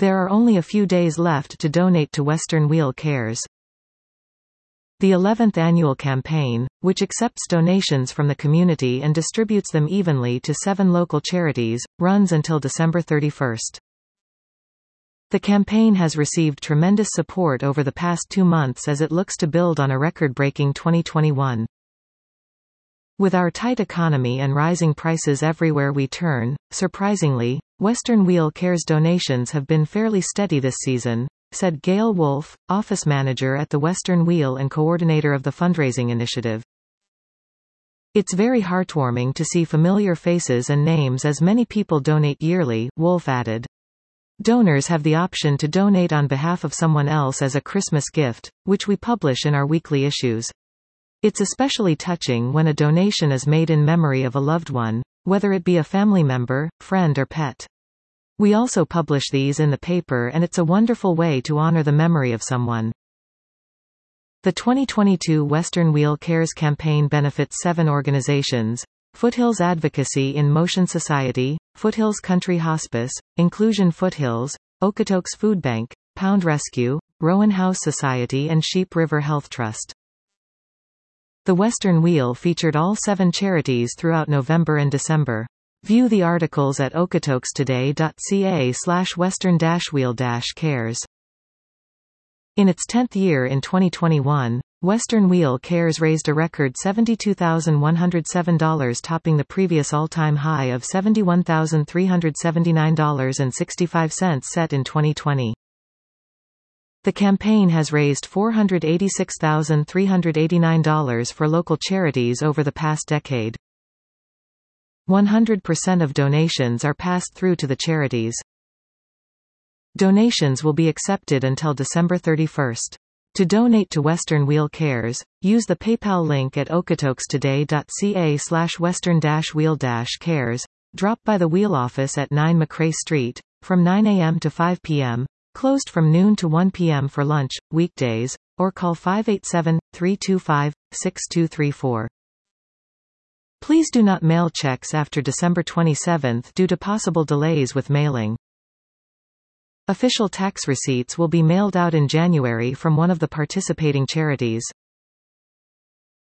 There are only a few days left to donate to Western Wheel Cares. The 11th annual campaign, which accepts donations from the community and distributes them evenly to 7 local charities, runs until December 31st. The campaign has received tremendous support over the past 2 months as it looks to build on a record-breaking 2021. With our tight economy and rising prices everywhere we turn, surprisingly, Western Wheel Cares donations have been fairly steady this season, said Gail Wolfe, office manager at the Western Wheel and coordinator of the fundraising initiative. It's very heartwarming to see familiar faces and names as many people donate yearly, Wolfe added. Donors have the option to donate on behalf of someone else as a Christmas gift, which we publish in our weekly issues. It's especially touching when a donation is made in memory of a loved one, whether it be a family member, friend or pet. We also publish these in the paper and it's a wonderful way to honor the memory of someone. The 2022 Western Wheel Cares campaign benefits 7 organizations: Foothills Advocacy in Motion Society, Foothills Country Hospice, Inclusion Foothills, Okotoks Food Bank, Pound Rescue, Rowan House Society and Sheep River Health Trust. The Western Wheel featured all 7 charities throughout November and December. View the articles at okotoks.ca/western-wheel-cares. In its 10th year in 2021, Western Wheel Cares raised a record $72,107, topping the previous all-time high of $71,379.65 set in 2020. The campaign has raised $486,389 for local charities over the past decade. 100% of donations are passed through to the charities. Donations will be accepted until December 31st. To donate to Western Wheel Cares, use the PayPal link at okotoks.ca/western-wheel-cares, drop by the Wheel office at 9 McRae Street, from 9 a.m. to 5 p.m., closed from noon to 1 p.m. for lunch, weekdays, or call 587-325-6234. Please do not mail checks after December 27 due to possible delays with mailing. Official tax receipts will be mailed out in January from one of the participating charities.